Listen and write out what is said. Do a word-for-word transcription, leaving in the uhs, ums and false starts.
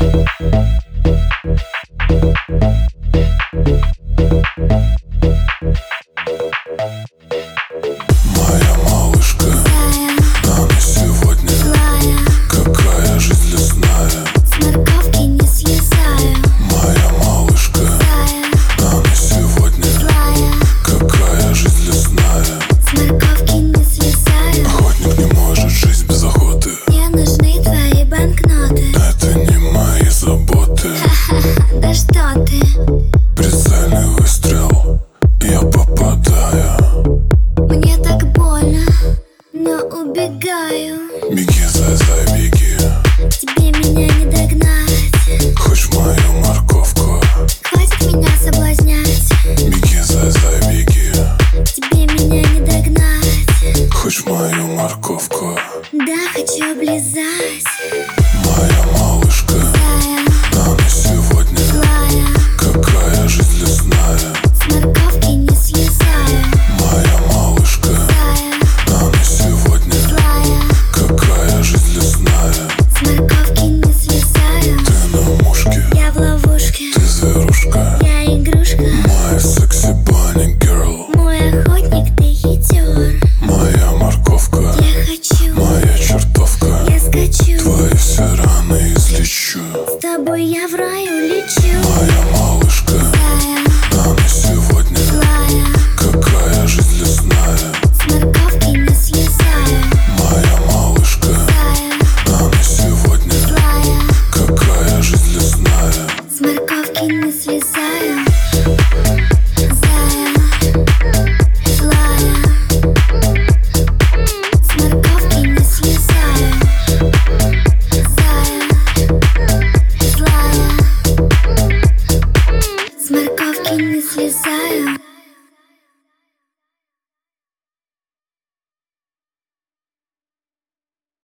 Моя малышка, она сегодня злая. Какая жизнь лесная, с морковки не слезаю. моя малышка, она сегодня Злая, какая жизнь лесная. с морковки не слезаю. Охотник не может жизнь без охоты. Мне нужны твои банкноты. Это не мои заботы. Ха-ха, да что ты? Прицельный выстрел, я попадаю. Мне так больно, но убегаю. Беги, зай-зай, беги. Тебе меня не догнать. Хочешь мою морковку? Хватит меня соблазнять. Беги, зай-зай, беги. Тебе меня не догнать. Хочешь мою морковку? Да, хочу облизать. Моя малышка, она сегодня Злая, какая жизнь лесная. с морковки не слезаю. Моя малышка, она сегодня Злая, какая жизнь лесная. с морковки не слезаю. Ты на мушке, Я в ловушке, ты зверушка. я игрушка. Моя секси bunny girl. Мой охотник, ты хитер. Моя морковка, Я хочу, моя чертовка. я скачу. Твои все раны излечу. С тобой я в раю лечу. Моя малышка, Злая, она сегодня злая, какая жизнь лесная. с морковки не слезаю. Моя малышка, Злая, она сегодня злая, какая жизнь лесная. с морковки не слезаю. Злая, злая, с морковки не слезаю. Злая, злая, с морковки не слезаю.